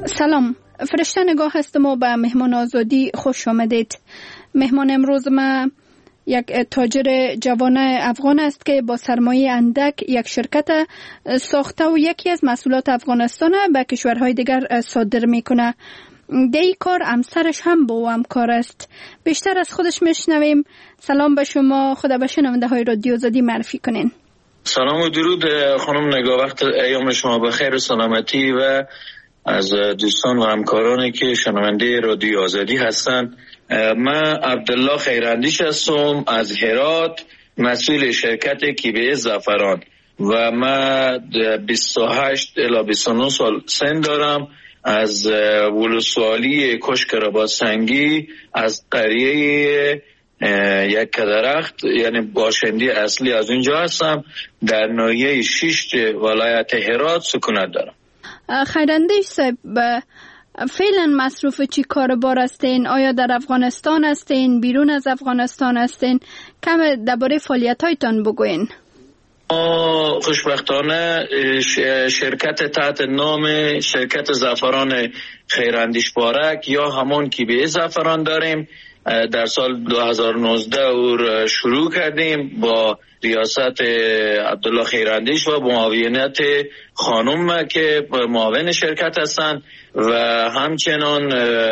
سلام، فرشته نگاه هستم و به مهمان آزادی خوش آمدید. مهمان امروز ما یک تاجر جوان افغان است که با سرمایه اندک یک شرکت ساخته و یکی از محصولات افغانستان به کشورهای دیگر صادر میکنه. در این کار همسرش هم با او همکار است. بیشتر از خودش میشنویم. سلام به شما، خدا به شنونده های رادیو آزادی معرفی کنین. سلام و درود خانم نگاه، وقت ایام شما بخیر و سلامتی و از دوستان و همکارانی که شنونده رادیو آزادی هستند. من عبدالله خیراندیش هستم از هرات، مسئول شرکت کیبه زعفران و من 28 الی 29 سال سن دارم. از ولسوالی کشک رباط‌سنگی از قریه یک درخت، یعنی باشنده اصلی از اونجا هستم. در ناحیه 6 ولایت هرات سکونت دارم. خیراندیش صاحب، فعلا مصروف چی کاربار هستین؟ آیا در افغانستان هستین؟ بیرون از افغانستان هستین؟ کم درباره فعالیت‌هایتان بگوین. خوشبختانه شرکت تحت نام شرکت زعفران خیراندیش بارک یا همون کیبه زعفران داریم. در سال 2019 او شروع کردیم با ریاست عبدالله خیراندیش و معاونت خانم که معاون شرکت هستند و همچنان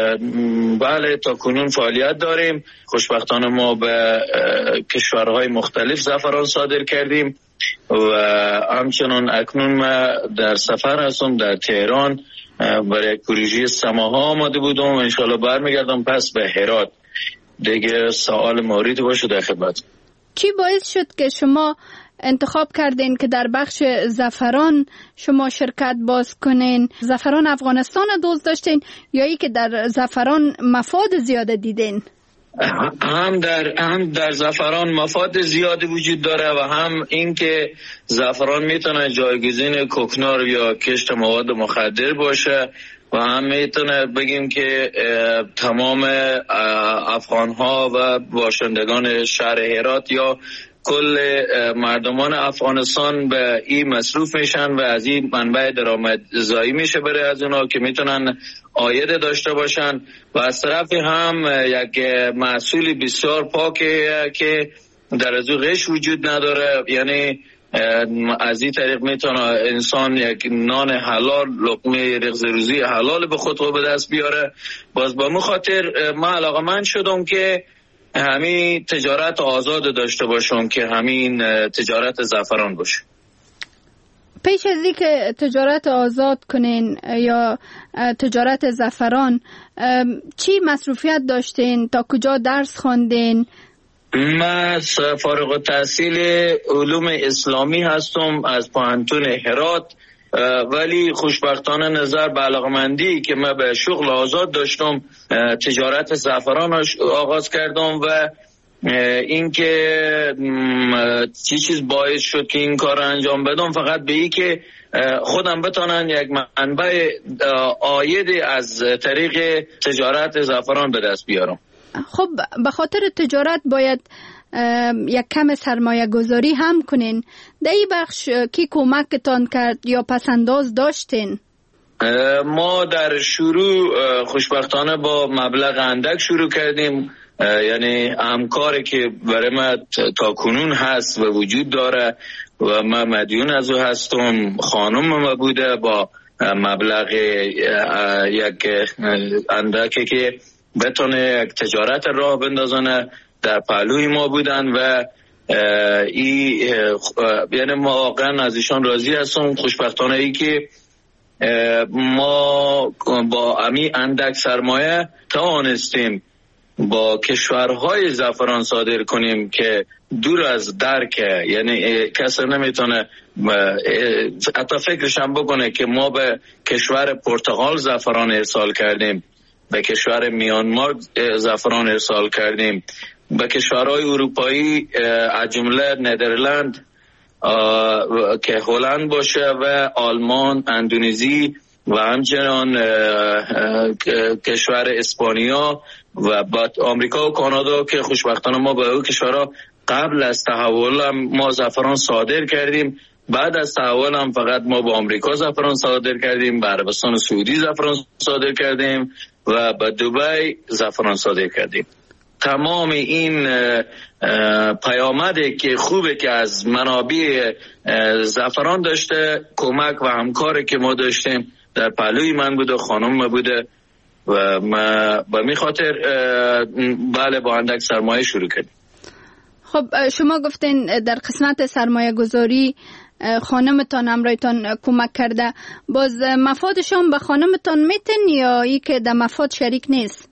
بله تا کنون فعالیت داریم. خوشبختانه ما به کشورهای مختلف زعفران صادر کردیم و همچنان اکنون ما در سفر هستم در تهران برای پروژه سماها آماده بودم و انشاءالله برمیگردم پس به هرات. دیگه سوال موردی باشه در خدمت. چی باعث شد که شما انتخاب کردین که در بخش زعفران شما شرکت باز کنین؟ زعفران افغانستان دوست داشتین یا ای که در زعفران مفاد زیاده دیدین؟ هم در زعفران مفاد زیادی وجود داره و هم این که زعفران میتونه جایگزین کوکنار یا کشت مواد مخدر باشه و هم میتونه بگیم که تمام افغانها و باشندگان شهر هرات یا کل مردمان افغانستان به این مصروف میشن و از این منبع درآمدزایی میشه برای از اونا که میتونن عاید داشته باشن و از طرف هم یک محصول بسیار پاکه که در از او غش وجود نداره. یعنی از این طریق میتونه انسان یک نان حلال، لقمه رغز روزی حلال به خود به دست بیاره. باز با مو خاطر من علاقه‌مند شدم که همین تجارت آزاد داشته باشم که همین تجارت زعفران باشه. پیش از این که تجارت آزاد کنین یا تجارت زعفران چی مصروفیت داشتین؟ تا کجا درس خواندین؟ من فارغ التحصیل علوم اسلامی هستم از پوهنتون هرات، ولی خوشبختانه نظر به علاقمندی که من به شغل آزاد داشتم تجارت زعفران آغاز کردم و این که چیز باعث شد که این کار انجام بدم فقط به این که خودم بتونن یک منبع عاید از طریق تجارت زعفران به دست بیارم. خب به خاطر تجارت باید یک کم سرمایه گذاری هم کنین. در این بخش کی کمکتان کرد یا پسنداز داشتین؟ ما در شروع خوشبختانه با مبلغ اندک شروع کردیم، یعنی همکاری که برای ما تا کنون هست و وجود داره و من مدیون از او هستم، خانم ما بوده با مبلغ یک اندکی که بتونه یک تجارت راه بندازانه در پهلوی ما بودن و یعنی ما واقعا از ایشان راضی هستم. خوشبختانه ای که ما با امی اندک سرمایه توانستیم با کشورهای زعفران صادر کنیم که دور از درکه، یعنی کسی نمیتونه حتی فکرش هم بکنه که ما به کشور پرتغال زعفران ارسال کردیم، به کشور میانمار زعفران ارسال کردیم، به کشورهای اروپایی از جمله ندرلند که هلند باشه و آلمان، اندونزی و همچنان کشور اسپانیا و بعد آمریکا و کانادا که خوشبختانه ما به اون کشورها قبل از تحول ما زعفران صادر کردیم بعد از تحول هم فقط ما با آمریکا زعفران صادر کردیم، به عربستان سعودی زعفران صادر کردیم و به دبی زعفران صادر کردیم. تمام این پیامده که خوبه که از منابع زعفران داشته، کمک و همکاری که ما داشتیم در پهلوی من بوده، خانم بوده و ما به می خاطر بله با اندک سرمایه شروع کردیم. خب شما گفتین در قسمت سرمایه گذاری خانمتان همراهتان کمک کرده، باز مفادشان به خانمتان میتن یا ای که در مفاد شریک نیست؟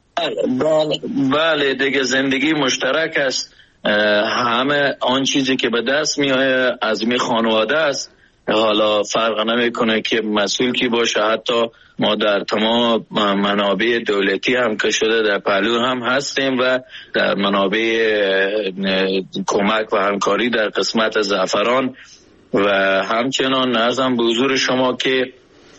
بله دیگه زندگی مشترک است، همه آن چیزی که به دست میآید از می خانواده است، حالا فرق نمیکنه که مسئول کی باشه. حتی ما در تمام منابع دولتی هم که شده در پهلو هم هستیم و در منابع کمک و همکاری در قسمت زعفران و همچنان عرضم به حضور شما که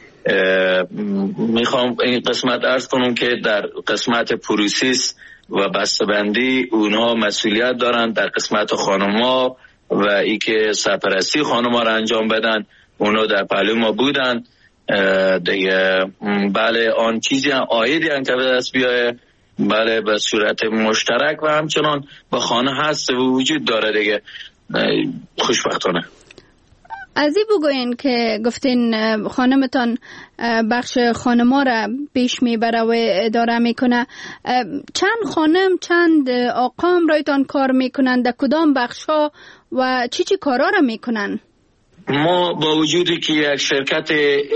میخوام این قسمت عرض کنم که در قسمت پروسیس و بسته‌بندی اونها مسئولیت دارن، در قسمت خانم‌ها و ای که سرپرستی خانم‌ها را انجام بدن اونها در پهلو ما بودن دیگه. بله آن چیزی عایدی هم که به دست بیایه بله به صورت مشترک و همچنان با خانه هست و وجود داره دیگه. خوشبختانه از این بگوین که گفتین خانمتان بخش خانما را پیش میبره و اداره میکنه، چند خانم چند آقا همراهتان کار میکنن، در کدام بخش ها و چی کارا را میکنن؟ ما با وجودی که یک شرکت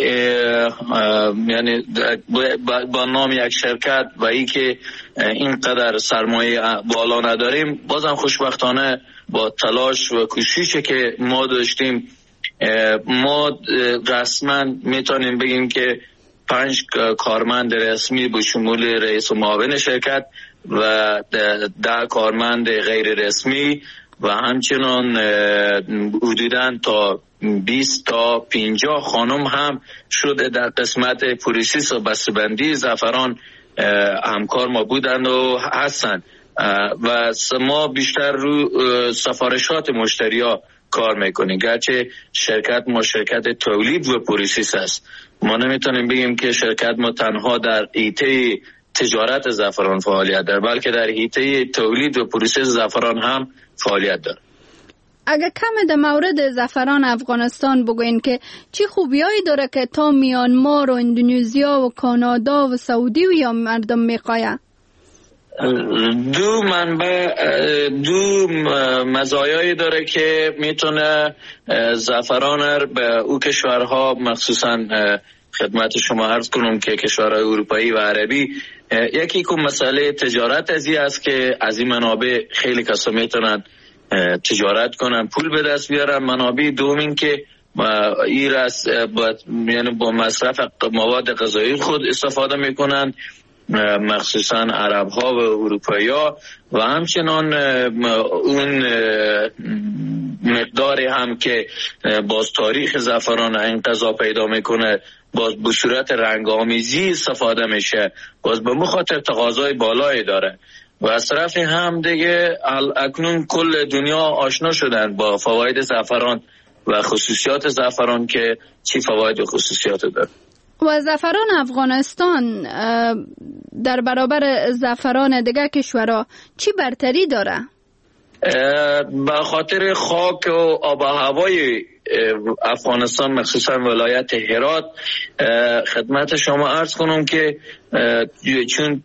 یعنی با نام یک شرکت و ای که اینقدر سرمایه بالا نداریم، بازم خوشبختانه با تلاش و کوششی که ما داشتیم ما رسما میتونیم بگیم که 5 کارمند رسمی به شمول رئیس و معاون شرکت و 10 کارمند غیر رسمی و همچنان حدوداً تا 20 تا 50 خانم هم شده در قسمت پروسس و بسته‌بندی زعفران همکار ما بودند و هستند و ما بیشتر رو سفارشات مشتری‌ها کار میکنیم، گرچه شرکت ما شرکت تولید و پروسس است. ما نمیتونیم بگیم که شرکت ما تنها در حیطه تجارت زعفران فعالیت داره، بلکه در حیطه تولید و پروسس زعفران هم فعالیت داره. اگر کم در مورد زعفران افغانستان بگوین که چی خوبیایی داره که تا میانمار و اندونزیا و کانادا و سعودی و یا مردم میخواید؟ دو مزایایی داره که میتونه زعفران به او کشورها، مخصوصا خدمت شما عرض کنم که کشورهای اروپایی و عربی، یکی که مسئله تجارت ازی است که از این منابع خیلی کسا میتونن تجارت کنن، پول به دست بیارن. منابع دوم این که یعنی با مصرف مواد غذایی خود استفاده میکنن، مخصوصا عرب ها و اروپایی ها و همچنان اون مقداری هم که باز تاریخ زعفران انقضا پیدا میکنه باز به صورت رنگ آمیزی استفاده میشه، باز به مخاطر تقاضای بالایی داره و از طرف هم دیگه اکنون کل دنیا آشنا شدن با فواید زعفران و خصوصیات زعفران که چی فواید و خصوصیات داره. و زعفران افغانستان در برابر زعفران دیگر کشورها چی برتری داره؟ به خاطر خاک و آب و هوای افغانستان، مخصوصا ولایت هرات، خدمت شما عرض کنم که چون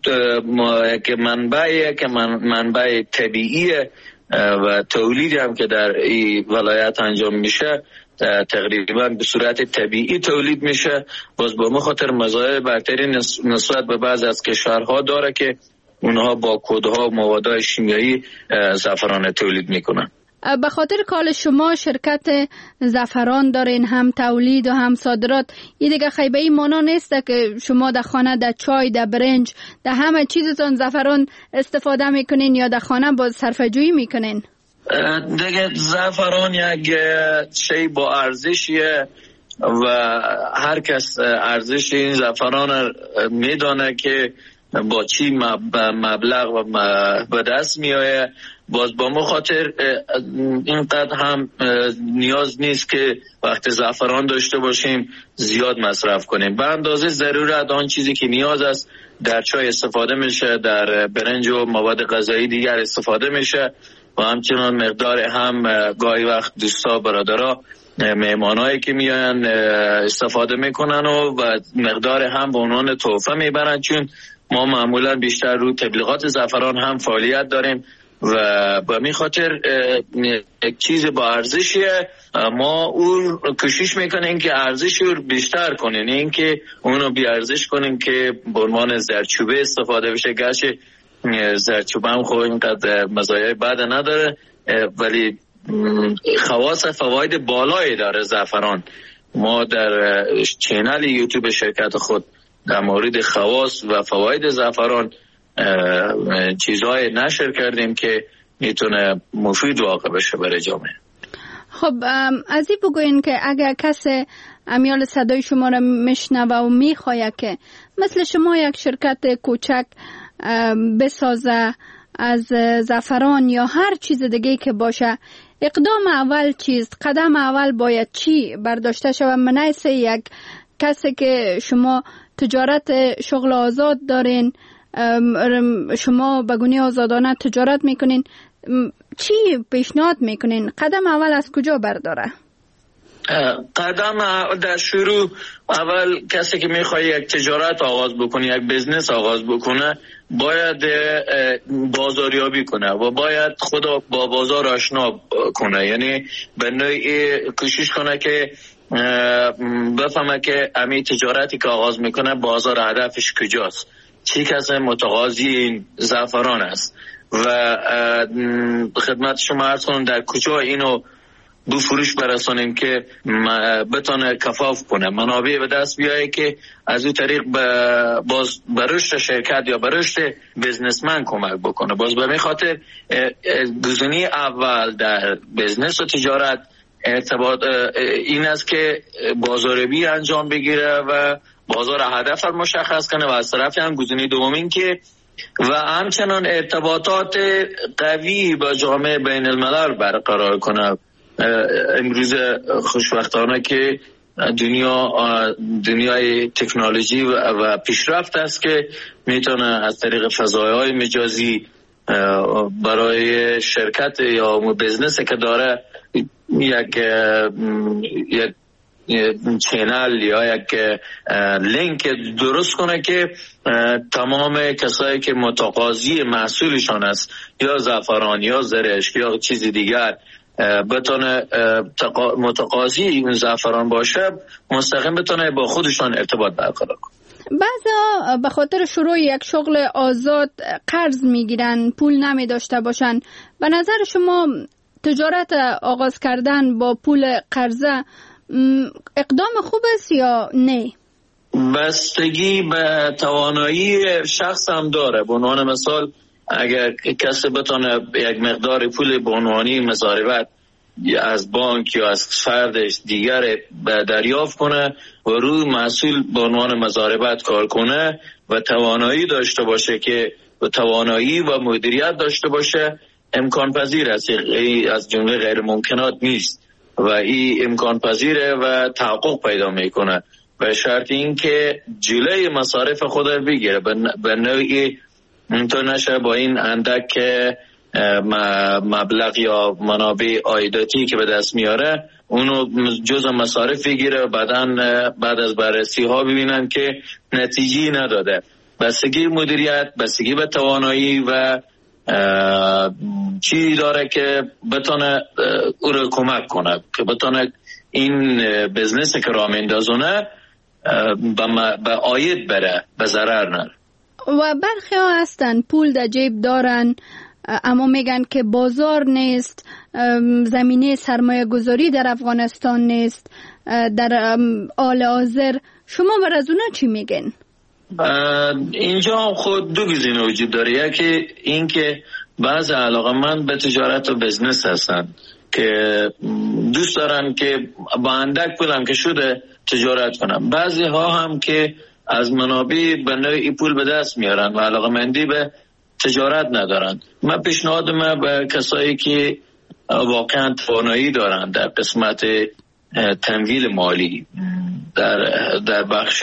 منبع طبیعی و تولیدی هم که در این ولایت انجام میشه تقریبا به صورت طبیعی تولید میشه، باز با مخاطر مزایای برتری نسبت به بعض از کشورها داره که اونها با کودها و مواد شیمیایی زعفران تولید میکنن. به خاطر کال شما شرکت زعفران دارین، هم تولید و هم صادرات، این دیگه خیبه ای مانا نیست که شما در خانه در چای، در برنج، در همه چیزتون زعفران استفاده میکنین یا در خانه باز صرفه جویی میکنین؟ دیگه زعفران یک شی با ارزشیه و هر کس ارزش این زعفران میدانه که با چی مبلغ و به دست میایه باز با ما خاطر اینقدر هم نیاز نیست که وقت زعفران داشته باشیم زیاد مصرف کنیم. به اندازه ضرورت آن چیزی که نیاز است در چای استفاده میشه، در برنج و مواد غذایی دیگر استفاده میشه و همچنان مقدار هم گاهی وقت دوستا برادرها مهمانایی که میان استفاده میکنن و مقدار هم به عنوان تحفه میبرن، چون ما معمولا بیشتر رو تبلیغات زعفران هم فعالیت داریم و به می خاطر یک چیز با ارزشیه. ما اون کوشش میکنیم که ارزش رو بیشتر کنیم، این که اونو بی ارزش کنیم که به عنوان زردچوبه استفاده بشه. گرچه زردچوبه هم خب اینقدر مزایای بد نداره ولی خواص فواید بالایی داره زعفران. ما در چینل یوتیوب شرکت خود در مورد خواص و فواید زعفران چیزهای نشر کردیم که میتونه مفید واقع بشه برای جامعه. خب از این بگوین که اگر کسی امیال صدای شما را میشنوه و میخواه که مثل شما یک شرکت کوچک بسازه از زعفران یا هر چیز دیگه که باشه، اقدام اول چیست؟ قدم اول باید چی برداشته شود؟ منیس یک کسی که شما تجارت شغل آزاد دارین، شما بگونه آزادانه تجارت میکنین، چی پیشنهاد میکنین؟ قدم اول از کجا برداره؟ قدم در شروع اول کسی که میخواد یک تجارت آغاز بکنه، یک بزنس آغاز بکنه، باید بازاریابی کنه و باید خود با بازار آشنا کنه. یعنی به نوعی کوشش کنه که بفهمه که امی تجارتی که آغاز میکنه بازار هدفش کجاست، چی کسی متقاضی این زعفران است و خدمت شما عرض کنم در کجا اینو دو فروش برسانیم که بتونه کفاف کنه، منابع به دست بیایه که از اون طریق باز برشت شرکت یا برشت بزنسمن کمک بکنه. باز به می خاطر گزینه اول در بزنس و تجارت ارتباط این است که بازاریابی انجام بگیره و بازار هدف رو مشخص کنه و از طرف هم گزینه دومین که و همچنان ارتباطات قوی با جامعه بین الملل برقرار کنه. امروز خوشبختانه که دنیای تکنولوژی و پیشرفت است که میتونه از طریق فضایهای مجازی برای شرکت یا بزنس که داره یک چینل یا یک لینک درست کنه که تمام کسایی که متقاضی محصولشان است یا زعفران یا زرشک یا چیز دیگر بتونه متقاضی این زعفران باشه، مستقیم بتونه با خودشان ارتباط برقرار کنه. بعضا به خاطر شروع یک شغل آزاد قرض میگیرن، پول نمی داشته باشن. به نظر شما تجارت آغاز کردن با پول قرضه اقدام خوب است یا نه؟ بستگی به توانایی شخص هم داره. به عنوان مثال اگر کسی بتونه یک مقدار پول به عنوانی مضاربت از بانک یا از فردش دیگر دریافت کنه و روی محصول به عنوان مضاربت کار کنه و توانایی داشته باشه که توانایی و مدیریت داشته باشه، امکان پذیر است. از جمله غیر ممکنات نیست و این امکان پذیره و تحقق پیدا میکنه به شرط این که جلوی مصارف خود رو بگیره، به نوعی اینطور نشه با این اندک مبلغ یا منابع عایداتی که به دست میاره اونو جزء مصارف بگیره و بعد از بررسی ها ببینن که نتیجه نداده. بستگی مدیریت، بستگی به توانایی و چی داره که بتونه او رو کمک کنه که بتونه این بزنس که راه میندازونه به عاید بره، به ضرر نره. و برخی ها هستن پول در جیب دارن اما میگن که بازار نیست، زمینه سرمایه گذاری در افغانستان نیست در حال حاضر. شما بر از اونا چی میگن؟ اینجا خود دو گزینه وجود داره. یکی این که بعض علاقه‌مند به تجارت و بزنس هستن که دوست دارن که با اندک پولم که شده تجارت کنن. بعضی ها هم که از منابع به نوعی پول به دست میارن و علاقه‌مندی به تجارت ندارند. من پیشنهاد من به کسایی که واقعا توانایی دارند در قسمت تمویل مالی در بخش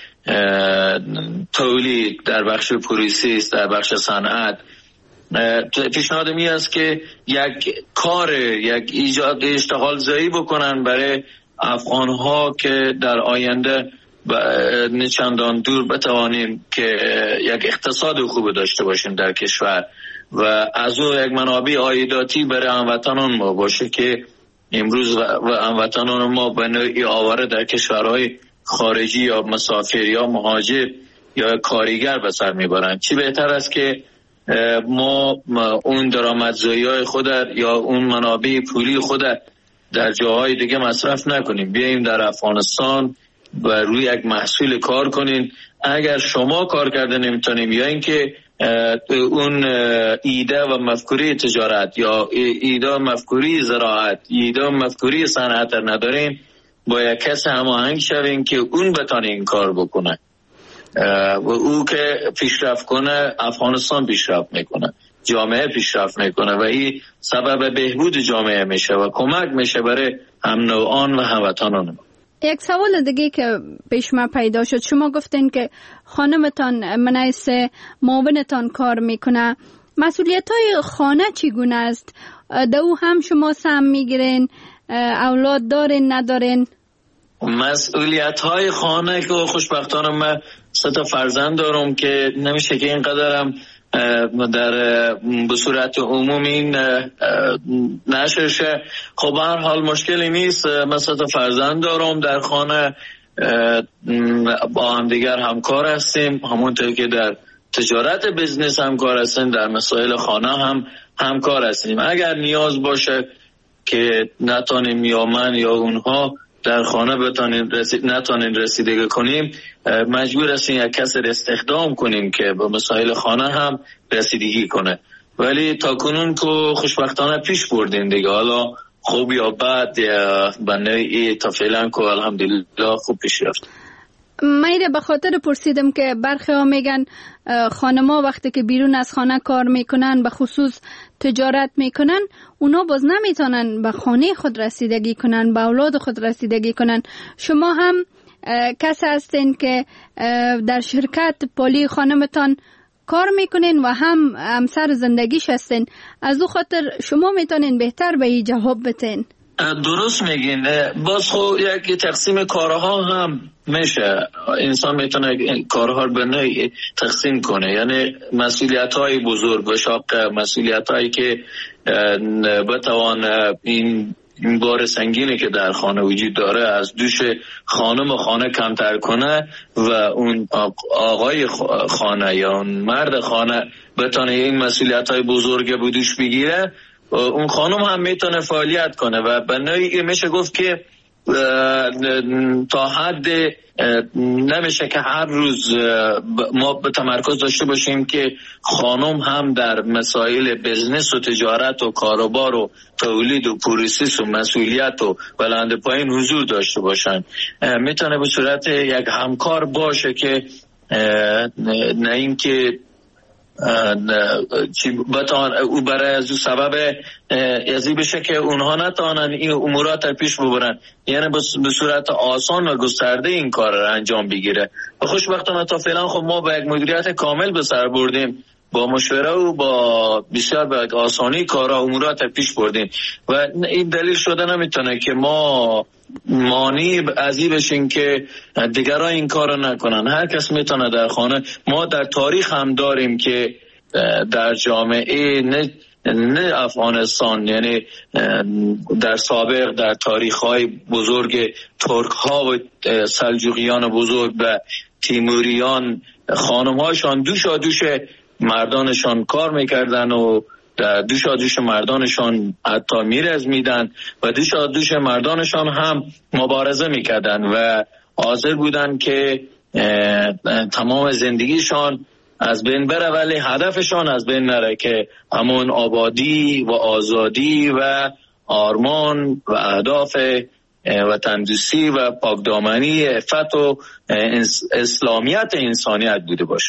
تولید، در بخش پروسس، در بخش صنعت، پیشنهاد می است که یک ایجاد اشتغال زایی بکنن برای افغان‌ها که در آینده چندان دور بتوانیم که یک اقتصاد خوب داشته باشیم در کشور و از او یک منابع عایداتی برای هموطنان ما باشه که امروز و هموطنان ما به نوعی آواره در کشورهای خارجی یا مسافر یا مهاجر یا کارگر به سر میبرند. چی بهتر است که ما اون درآمدزایی‌های خود یا اون منابع پولی خود در جاهای دیگه مصرف نکنیم، بیاییم در افغانستان و روی یک محصول کار کنین. اگر شما کار کرده نمیتونیم یا اینکه اون ایده و مفکوری تجارت یا ایده و مفکوری زراعت، ایده و مفکوری صنعت نداریم، با یک کس هماهنگ شویم که اون بتونه این کار بکنه و او که پیشرفت کنه افغانستان پیشرفت میکنه، جامعه پیشرفت میکنه و این سبب بهبود جامعه میشه و کمک میشه برای هم نوعان و هموطنان. یک سوال دیگه که پیش ما پیدا شد، شما گفتین که خانمتان منیس معاونتان کار میکنه، مسئولیت های خانه چگونه است؟ دو هم شما سهم میگیرین؟ اولاد دارین ندارین؟ مسئولیت های خانه که خوشبختانه من 3 فرزند دارم که نمیشه که اینقدرم به صورت عمومی نشر شه. خب هر حال مشکلی نیست. من 3 فرزند دارم در خانه، با هم دیگر همکار هستیم، همونطور که در تجارت بزنس همکار هستیم، در مسائل خانه هم همکار هستیم. اگر نیاز باشه که نتانیم یا من یا اونها در خانه نتانیم رسیدگی کنیم، مجبور هستیم یک کس استخدام کنیم که به مسائل خانه هم رسیدگی کنه. ولی تا کنون که خوشبختانه پیش بردیم دیگه، حالا خوب یا بد یا بنای تا فعلا که الحمدلله خوب پیش رفت. من به خاطر پرسیدم که برخی ها میگن خانما وقتی که بیرون از خانه کار میکنن، به خصوص تجارت میکنن، اونا باز نمیتونن به خانه خود رسیدگی کنن، به اولاد خود رسیدگی کنن. شما هم کسی هستین که در شرکت پولی خانمتان کار میکنین و هم همسر زندگیش هستین، از او خاطر شما میتونین بهتر به این جواب بتین. درست میگین. باز خب یک تقسیم کارها هم میشه، انسان میتونه کارها به نوعی تقسیم کنه، یعنی مسئولیت های بزرگ و شاق، مسئولیت هایی که بتوان این بار سنگینی که در خانه وجود داره از دوش خانم و خانه کمتر کنه و اون آقای خانه یا اون مرد خانه بتونه این مسئولیت های بزرگ به دوش بگیره، اون خانم هم میتونه فعالیت کنه و به نوعی میشه گفت که تا حد نمیشه که هر روز ما به تمرکز داشته باشیم که خانم هم در مسائل بزنس و تجارت و کاروبار و تولید و پروسس و مسئولیت و بلند پایین حضور داشته باشن. میتونه به صورت یک همکار باشه که نه این که او برای از او سبب ازی بشه که اونها نتوانن این امورات پیش ببرن، یعنی به صورت آسان و گسترده این کار را انجام بگیره. و خوشبختانه تا فعلا خب ما با یک مدیریت کامل به سر بردیم، با مشوره و با بسیار به آسانی کارا امورات پیش بردیم و این دلیل شده نمیتونه که ما مانی ازی بشین که دیگران این کارو نکنن. هر کس میتونه در خانه. ما در تاریخ هم داریم که در جامعه نه افغانستان، یعنی در سابق در تاریخ‌های بزرگ ترک‌ها و سلجوقیان بزرگ و تیموریان، خانم‌هاشان دوش مردانشان کار میکردن و دوش مردانشان حتی میرزمیدن و دوش مردانشان هم مبارزه میکردن و حاضر بودن که تمام زندگیشان از بین بره ولی هدفشان از بین نره، که همون آبادی و آزادی و آرمان و اهداف و تندرستی و پاکدامنی عفت و اسلامیت انسانیت بوده باشه.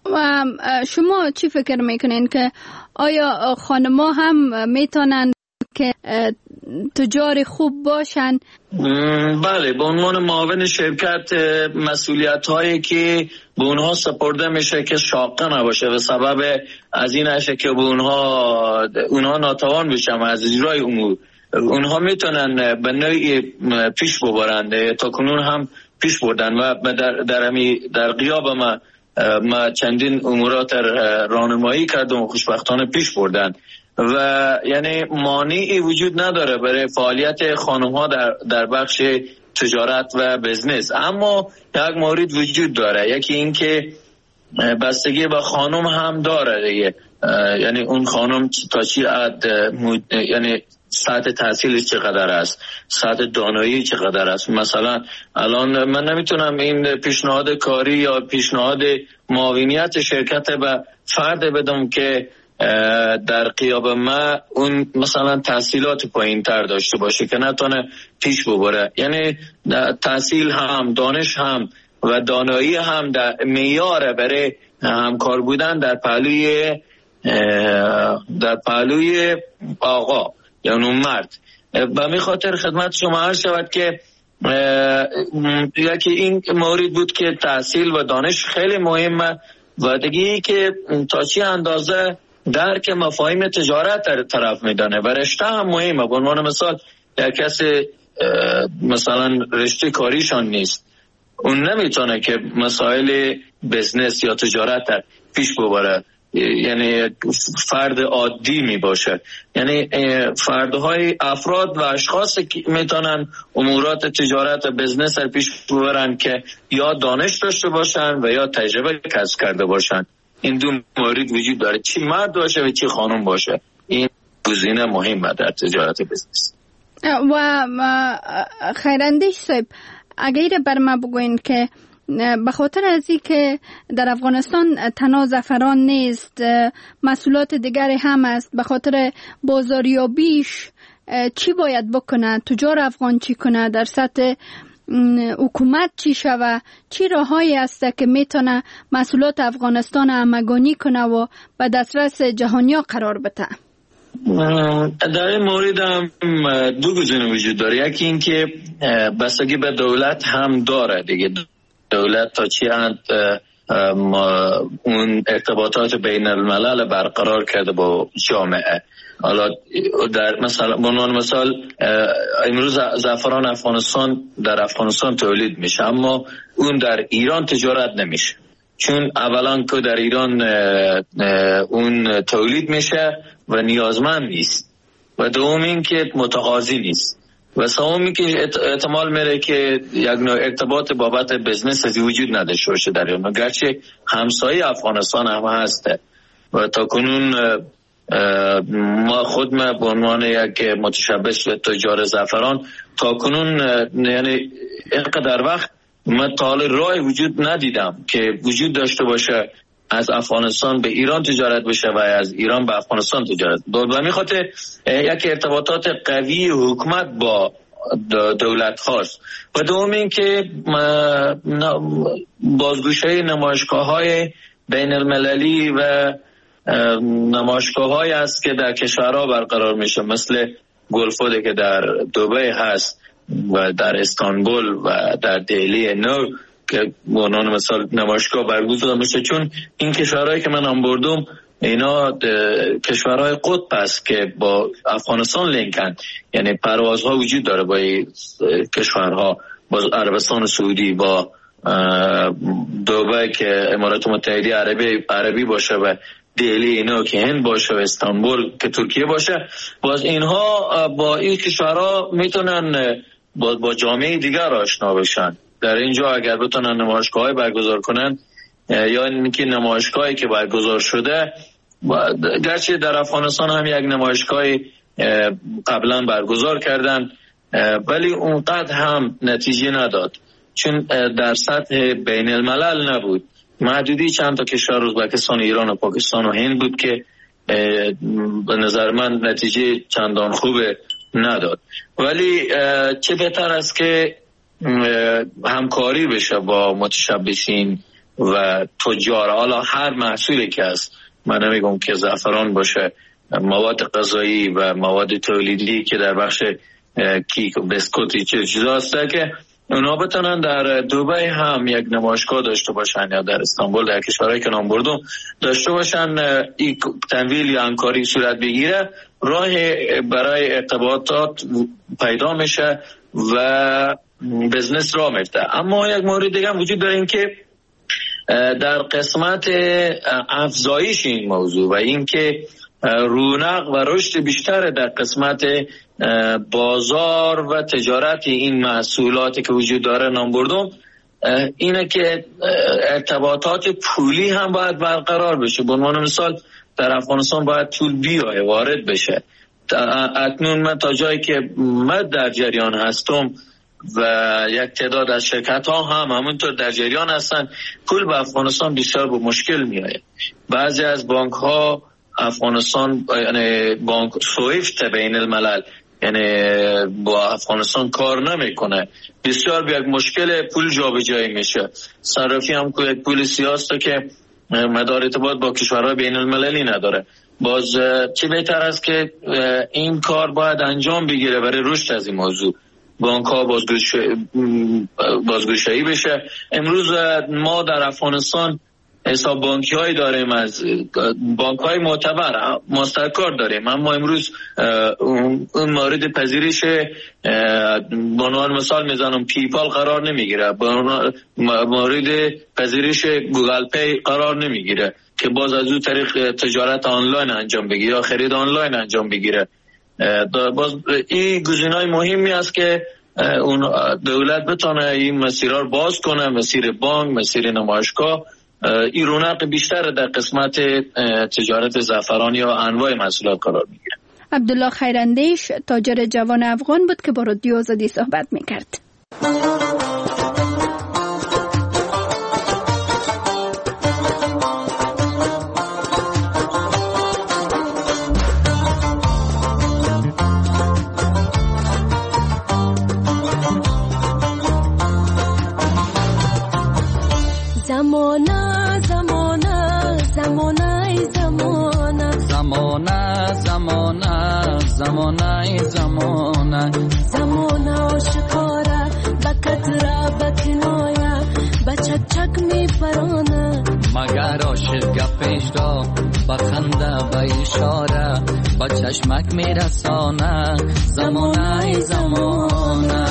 و شما چی فکر میکنین که آیا خانم‌ها هم میتونن که تجار خوب باشن؟ بله، به عنوان معاون شرکت مسئولیت هایی که به اونها سپرده میشه که شاقه نباشه و سبب از این نشه که به اونها ناتوان بشن از اجرای امور، اونها میتونن به نوعی پیش ببرند. تا کنون هم پیش بردن و در غیاب ما چندین امورات راهنمایی کردم و خوشبختانه پیش بردن و یعنی مانعی وجود نداره برای فعالیت خانم‌ها در بخش تجارت و بزنس. اما یک مورد وجود داره، یکی این که بستگی به خانم هم داره دیگه، یعنی اون خانم تا چی یعنی سطح تحصیلش چقدر است، سطح دانایی چقدر است. مثلا الان من نمیتونم این پیشنهاد کاری یا پیشنهاد معاونیت شرکت به فرد بدم که در قیاب ما اون مثلا تحصیلات پایین تر داشته باشه که نتونه پیش ببره. یعنی تحصیل هم، دانش هم و دانایی هم در معیار برای همکار بودن در پهلوی آقا یا اون مرد. به می خاطر خدمت شما عرض شود که یکی این مورد بود که تحصیل و دانش خیلی مهمه و دیگه که تا چی اندازه درک مفاهیم تجارت طرف میدانه و رشته هم مهمه. به عنوان مثال در کسی مثلا رشته کاریشان نیست، اون نمیتونه که مسائل بزنس یا تجارت پیش ببره، یعنی فرد عادی می باشه. یعنی فردهای افراد و اشخاص میتونن امورات تجارت و بزنس رو پیش ببرن که یا دانش داشته باشن و یا تجربه کسب کرده باشن. این دو مورد وجود داره، چی مرد باشه و چی خانم باشه. این گزینه مهمه در تجارت بزنس. و خیراندیش صاحب، اگر بر ما بگوین که به خاطر از این که در افغانستان تنها زعفران نیست، محصولات دیگری هم است، به خاطر بازاریابیش چی باید بکنه؟ تجار افغان چی کنه؟ در سطح حکومت چی شوه؟ چی راههایی است که میتونه محصولات افغانستان همگانی کنه و به دسترس جهانیا قرار بده؟ در این مورد هم دو گزینه وجود داره. یکی این که بستگی به دولت هم داره دیگه، دولت تا چی اون ارتباطات بین الملل برقرار کرده با جامعه. حالا در مثال امروز زعفران در افغانستان تولید میشه، اما اون در ایران تجارت نمیشه، چون اولا که در ایران اون تولید میشه و نیازمند نیست و دوم این که متقاضی نیست و سومی که احتمال میره که یک نوع ارتباط بابت بزنس از وجود نداشته باشه در ایران، گرچه همسایه افغانستان هم هسته و تا کنون ما خود به عنوان یک متشبث و تجار زعفران تا کنون یعنی اینقدر وقت من تا حال راه وجود ندیدم که وجود داشته باشه از افغانستان به ایران تجارت بشه و از ایران به افغانستان تجارت. به همین خاطر یک ارتباطات قوی حکومت با دولت خاص و دوم این که بازگوشه نمایشگاه‌های بین المللی و نمایشگاه‌هایی است که در کشورها برقرار میشه، مثل گلفود که در دبی هست و در استانبول و در دهلی نو که به عنوان مثال نمایشگاه برگزار میشه، چون این کشورهایی که من بردم اینا کشورهای قطب است که با افغانستان لینکن، یعنی پروازها وجود داره با کشورها، با عربستان سعودی، با دبی که امارات متحده عربی باشه و دهلی اینا که هند باشه و استانبول که ترکیه باشه. باز اینها با این کشورها میتونن با جامعه دیگر آشنا بشن. در اینجا اگر بتونن نمایشگاه‌های برگزار کنن یا اینکه نمایشگاهی که برگزار شده، گرچه در افغانستان هم یک نمایشگاهی قبلا برگزار کردن ولی اونقدر هم نتیجه نداد، چون در سطح بین الملل نبود، محدودی چند تا کشور ازبکستان، ایران و پاکستان و هند بود که به نظر من نتیجه چندان خوبه نداد. ولی چه بهتر است که همکاری بشه با متشبثین و تجار، حالا هر محصولی که هست، من نمیگم که زعفران باشه، مواد غذایی و مواد تولیدی که در بخش کیک و بسکوتی چیزا هست که اونا بتونن در دبی هم یک نمایشگاه داشته باشن یا در استانبول، در کشورهایی که نام بردم داشته باشن، این تمویل یا همکاری صورت بگیره، راه برای ارتباطات پیدا میشه و بزنس را میفته. اما یک مورد دیگه هم وجود داره، این که در قسمت افزایش این موضوع و این که رونق و رشد بیشتر در قسمت بازار و تجارت این محصولاتی که وجود داره نام بردم، اینه که ارتباطات پولی هم باید برقرار بشه. به عنوان مثال در افغانستان باید پول بیای وارد بشه. اکنون من تا جایی که من در جریان هستم و یک تعداد از شرکت ها هم همونطور در جریان هستن، پول به افغانستان بسیار به مشکل میاد. بعضی از بانک ها افغانستان، یعنی بانک سویفت بین الملل، یعنی با افغانستان کار نمیکنه، بسیار به یک مشکل پول جابجایی میشه. صرافی هم که یک پول سیاسته که مدار ارتباط با کشورهای بین المللی نداره. باز چه بهتر است که این کار باید انجام بگیره برای رشد از این موضوع، بانک ها بازگشایی بشه. امروز ما در افغانستان حساب بانکی هایی داریم، از بانک های معتبر، ماسترکارد داریم، اما امروز اون مورد پذیرش به عنوان مثال میزنم پیپال قرار نمیگیره، مورد پذیرش گوگل پی قرار نمیگیره که باز از اون طریق تجارت آنلاین انجام بگیره یا خرید آنلاین انجام بگیره. باز این گزینه‌های مهمی است که اون دولت بتونه این مسیرها رو باز کنه، مسیر بانک، مسیر نمایشگاه، این رونق بیشتر در قسمت تجارت زعفرانی یا انواع محصولات قرار میگیره. عبدالله خیراندیش تاجر جوان افغان بود که با رادیو آزادی صحبت میکرد. زمانه آشکاره بکتره بکنایه بچک چک می پرانه مگر عاشق گپش را بخنده به اشاره با چشمک می رسانه زمانه زمانه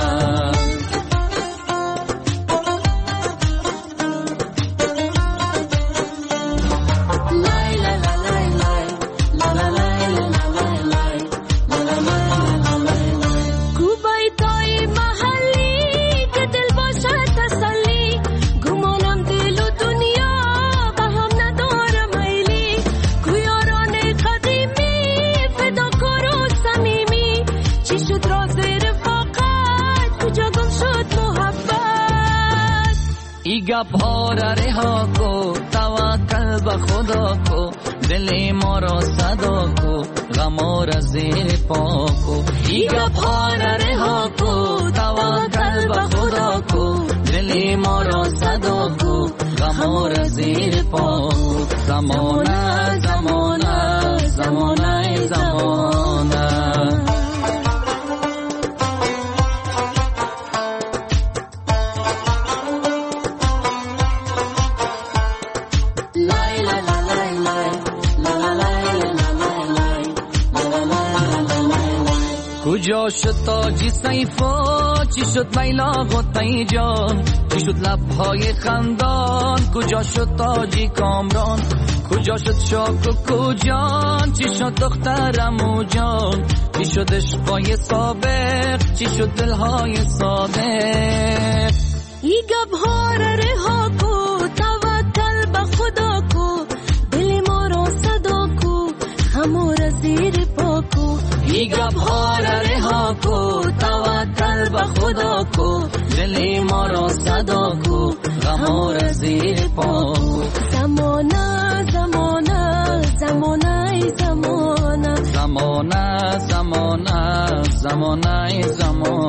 گپ‌ها رها کو توکل به خدا کو دل ما را صدا کو غم را زیر پا کو ای گپ‌ها رها کو توکل به خدا کو دل ما را صدا کو غم را زیر پا کو زمانه زمانه زمانه زمانه کجا شد تاجی سیفا چی شد لیلا غطی جان چی شد لبهای خندان کجا شد تاجی کامران کجا شد شاک و کجان چی شد دخترمو جان چی شد عشقای سابق چی شد دلهای صادق ای گبها را رها کو توکل به خدا کو دل ما را صدا کو همو را زیر پا کو ای گبها را رها کو توکل به خدا کو دل ما را صدا کو غم را زیر پا کو زمانه زمانه زمانه زمانه زمانه زمانه زمانه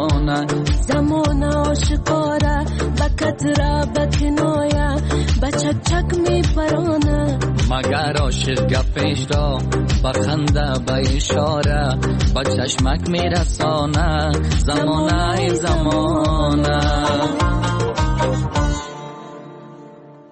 زمانه زمانه آشکاره بکتره بکنایه بچک چک می پرانه مگر عاشق گپش را بخنده به اشاره با چشمک می رسانه زمانه زمانه